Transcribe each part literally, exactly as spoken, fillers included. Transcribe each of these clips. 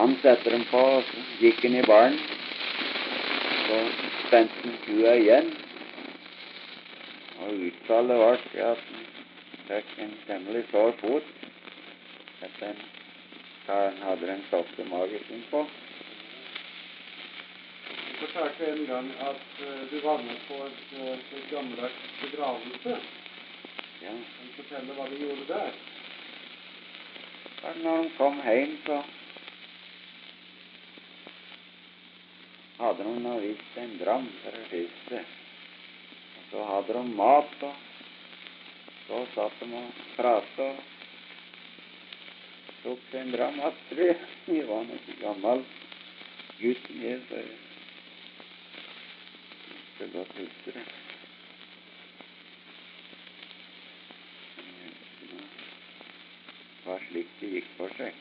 han setter dem på, og så gikk han i baren. Så spente han kua igjen. Og utfallet var til at han fikk en temmelig sår fot etter hva han hadde den softe magesyn på. Du fortalte en gang at uh, du var med på et, uh, et gammeldags begravelse. Ja. Kan du fortelle hva du gjorde der? Og når de kom hjem, så hadde de nå vist en dram for det første. Og så hadde de mat, og så satt de og pratet og tok seg en dram attri. Vi var nok ikke gammel gutt med, så jeg skal godt huske det. Det var slik det gikk for seg.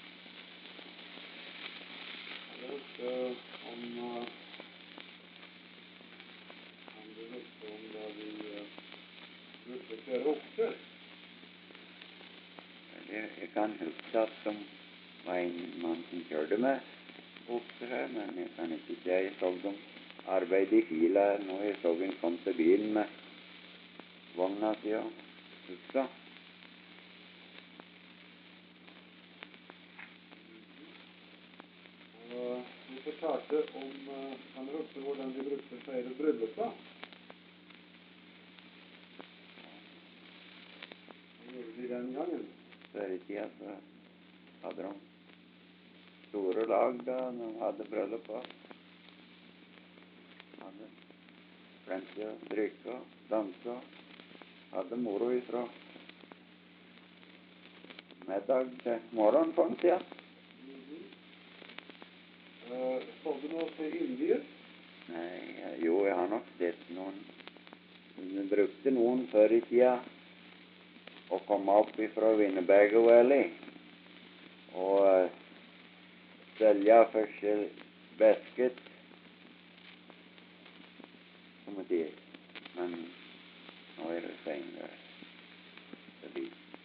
Jeg hørte om uh, om du hørte om da vi uh, brukte flere okser. Jeg, jeg kan huske at det var en mann som kjørte med okser her, men jeg kan ikke si jeg så dem arbeide i fila her når jeg så han kom til bilen med vogna si og huska. Du fortalte om uh, kan du huske hvordan de brukte flere brylluper? Hva gjorde de den gangen? Før i tida så hadde de store lag da de hadde brylluper. Hadde plenty å drikke og danse og hadde moro ifra middag til morgen på en tida. Uh, så du noe til Indier? Nei, jo, jeg har nok sett noen. Vi brukte noen før i tida å komme opp ifra Winnebago Valley og uh, selge forskjell besket som et dyr. Men nå er det senere. Fordi.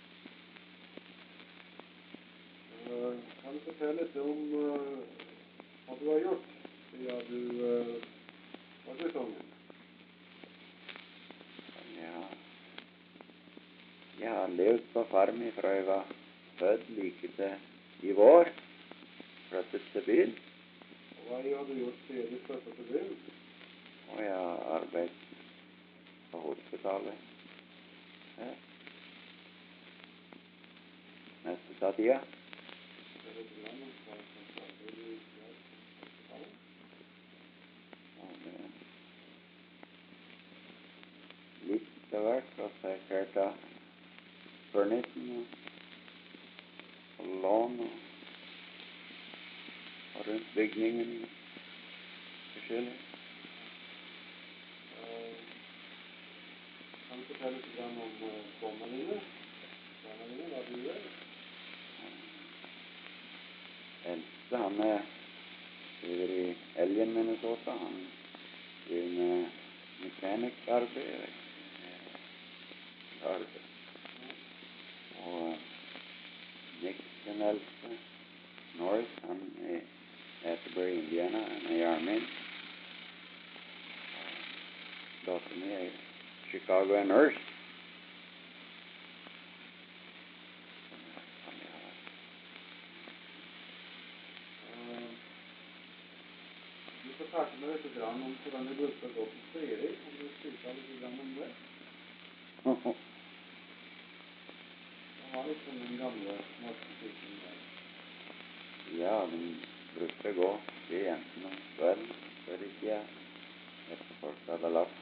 Uh, kan du fortelle litt om uh, hva du har gjort siden du uh, var guttungen? Ja, jeg har levd på farm fra jeg var født like til i vår. Flyttet til byen. Og hva har du gjort siden du flyttet til byen? Og jeg har arbeidet på hospitalet. Ja. Neste av tida. Litt av hvert, og så har jeg kjørt av furnisen og, og lån og, og rundt bygningen forskjellig. Uh, kan du fortelle litt om uh, barna dine? Barna dine, hva du gjør? Eldste, han er driver i Elgen, Minnesota. Han driver med mekanikarbeid. Arbeid. Og Nick, den eldste, Norris, han er Atterbury, Indiana. Han er i Army. Datteren min er i Chicago and Nurse. Du fortalte meg litt om hvordan du brukte å gå til trening. Kan du skrive litt om det? Det var liksom den gamle norsketikken der. Ja, de brukte å gå til jentene om kvelden før i tida. Etter folk hadde lagt